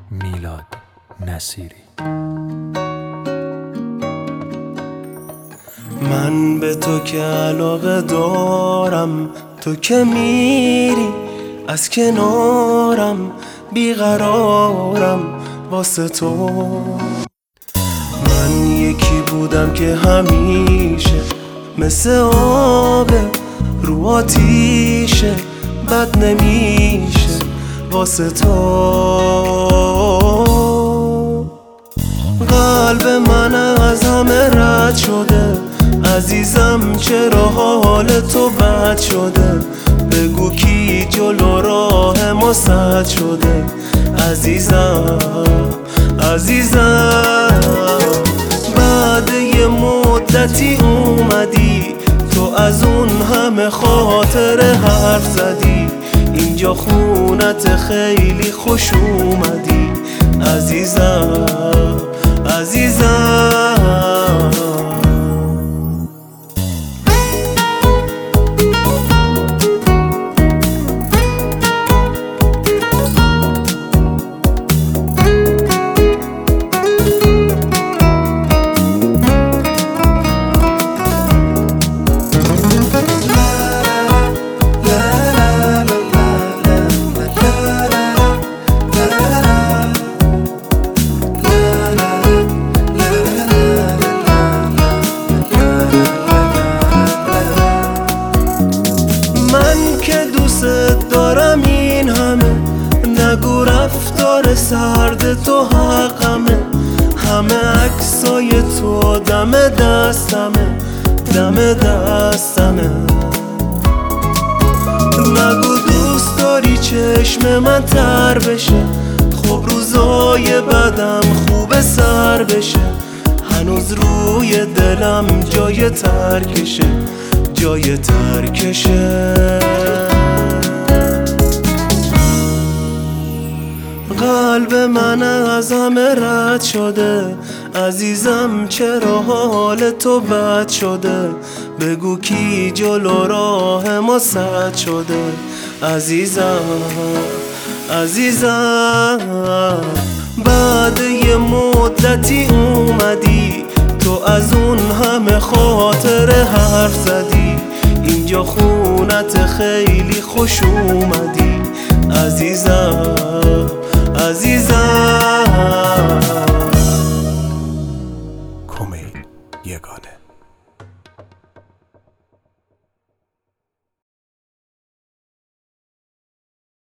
میلاد نصیری. من به تو که علاقه دارم، تو که میری از کنارم، بیقرارم واسه تو. من یکی بودم که همیشه مثل آب رو آتیشه، بد نمیشه واسه تو. قلب من از همه رد شده عزیزم، چرا حال تو بد شده؟ بگو کی جلو راه ما سد شده عزیزم عزیزم. بعد یه مدتی اومدی تو، از اون همه خاطر حرف زدی، اینجا خونت خیلی خوش اومدی عزیزم عزیزم. دارم این همه، نگو رفتار سرد تو حقمه، همه عکسای تو دم دستمه دم دستمه. نگو دوست داری چشم من تر بشه، خب روزای بدم خوب سر بشه، هنوز روی دلم جای ترکشه جای ترکشه. قلب من از همه رد شده عزیزم، چرا حال تو بد شده؟ بگو کی جلو راه ما سد شده عزیزم عزیزم. بعد یه مدتی اومدی تو، از اون همه خاطر حرف زدی، اینجا خونت خیلی خوش اومدی